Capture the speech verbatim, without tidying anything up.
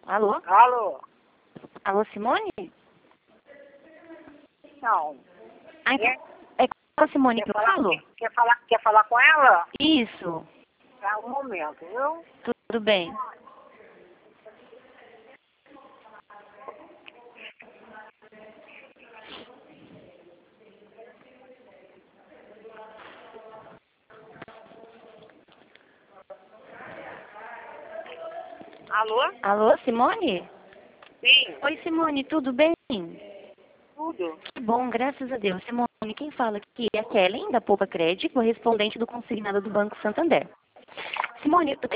Alô? Alô? Alô, Simone? Não. Ah, Quer, é com a Simone quer, que eu falar, falo? quer, quer, falar, quer falar com ela? Isso. Tá, um momento, viu? Tudo bem. Alô? Alô, Simone? Sim, Oi, Simone, tudo bem? tudo. Que bom, graças a Deus. Simone, quem fala aqui é a Kellen, da Poupa Crédito, correspondente do consignado do Banco Santander. Simone, eu